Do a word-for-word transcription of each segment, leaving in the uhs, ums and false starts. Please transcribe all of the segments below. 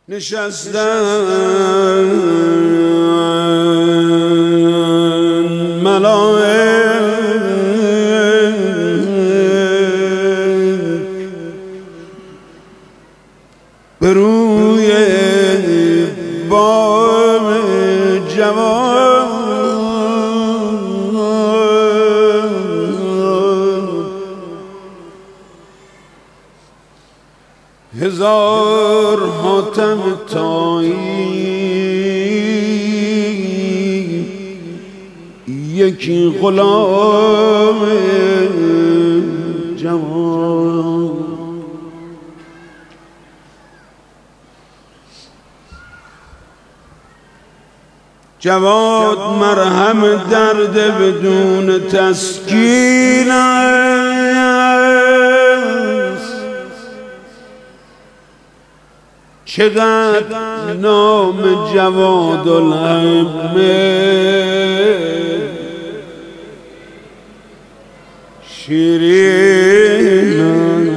نشستن ملائک به روی بام جوان، هزار حاتم تایی یکی غلام جوان. جواد مرهم درد بدون تسکین است، چقدر نام جواد الهمه شیرین.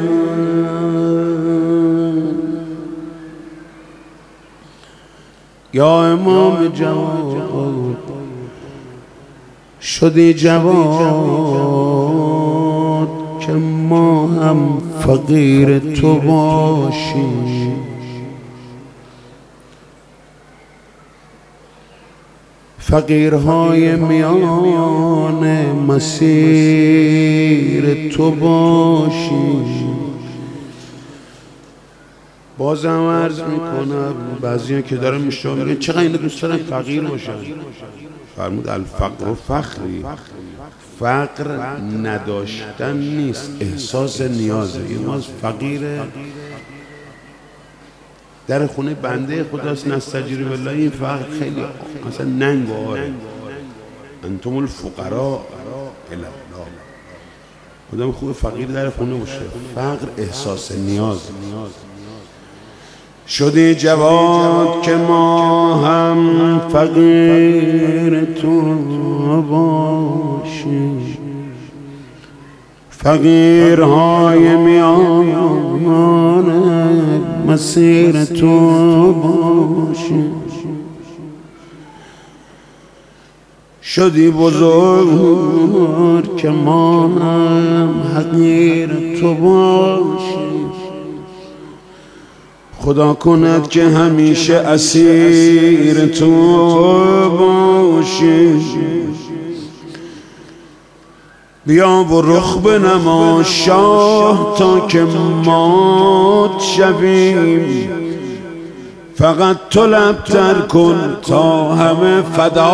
یا امام جواد شدی جواد که ما هم فقیر تو باشیم، فقیرهای میان مسیر تو باشیم. بازم عرض میکنم بعضی که دارن میشتم میگن چقدر اینو دوست دارن فقیر باشن. فرمود الفقر و فخری، فقر نداشتن نیست، احساس نیازه. این باز فقیره در خونه بنده خداست، نستجیر بالله. این فقر خیلی مثلا ننگ و آره، انتم الفقراء الی الله. آدم خوب فقیر در خونه باشه. فقر احساس نیاز. شدی جواد که ما هم فقیر تو باشیم، فقیرهای میان مسیر تو باشیم. شدی بزرگ که ما هم حقیر تو باشیم، خدا کند که همیشه اسیر تو باشیم. بیا و رخ بنما شاه تا که مات شویم، فقط تو لبتر کن تا همه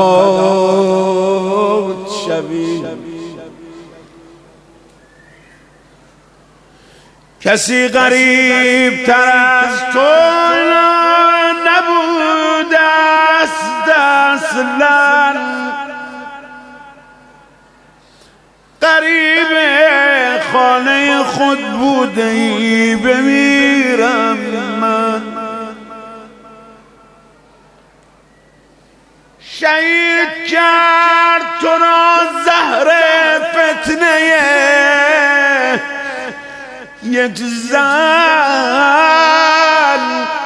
فدات شویم. کسی غریب تر از تو نبوده است اصلا، غریب خانه خود بوده ای بمیرم من. شهید کرد تو را زهر فتنه یک زن،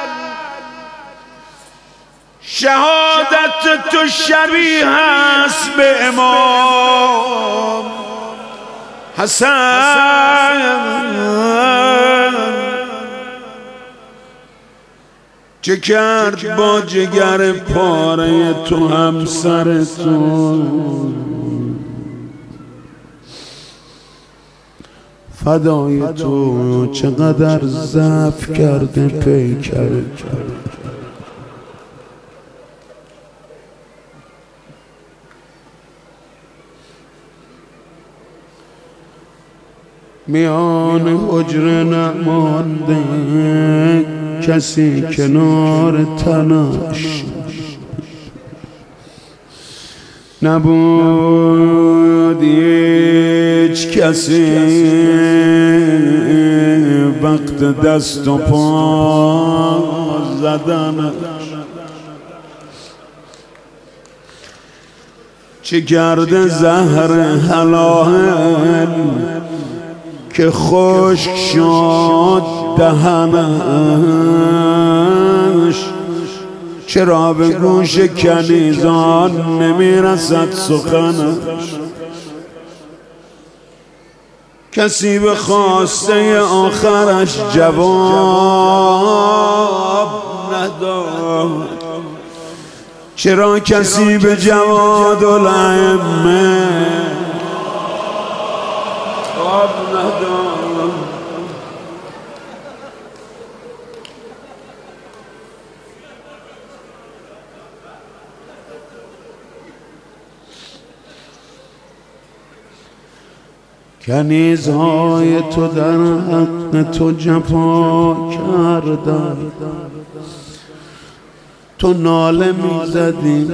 شهادت تو شبیه است به امام حسن. چه کرد با جگر پاره تو همسر تو، فدای تو چقدر ضعف کرده پیکر. میان حجره نمانده کسی کنار تنش، نبود هیچ کسی وقت دست و پا زدن. چه کرده زهر حلال که خشک شد دهنش، چرا به گوش کنیزان نمیرسد سخنش؟ کسی به خواسته آخرش جواب نداد. چرا کسی به جواد الائمه جواب نداد؟ کنیزهای تو در حق تو جفا کردن، تو ناله میزدی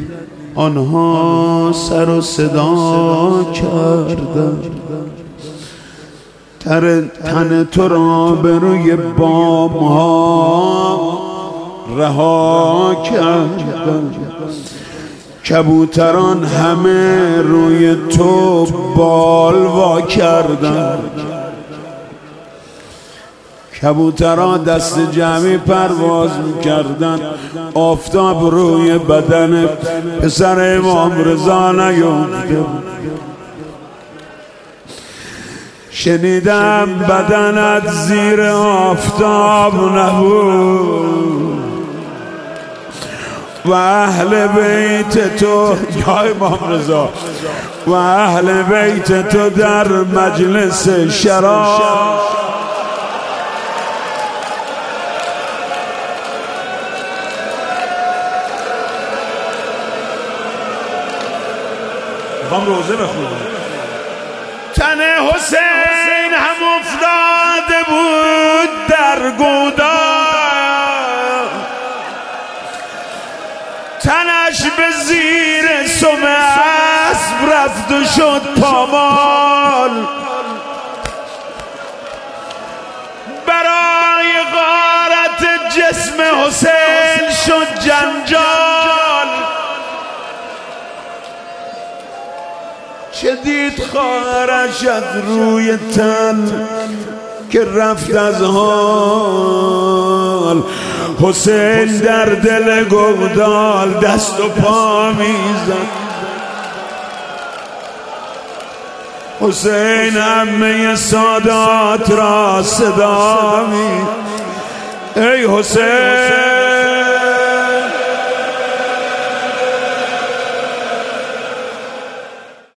آنها سر و صدا کردن. تر تن تو را به روی بام ها رها کردن. کبوتران همه روی تو بال وا کردن. کبوتران دست جمعی پرواز میکردن. آفتاب روی بدن پسر امام رضا نیفته. شنیدم بدنت زیر آفتاب نبود و اهل بیت تو یا امام رضا و اهل بیت تو در مجلس شراب. میخوام روزه بخونم. تن حسین هم افتاده بود در گودال، تنش به زیر سم اسب رفت و شد پامال. برای غارت جسم حسین شد جنجال. شدید خارش از روی تن که رفت از حال. حسین در دل گودال دست و پا میزد. حسین عمه سادات را صدا می ای حسین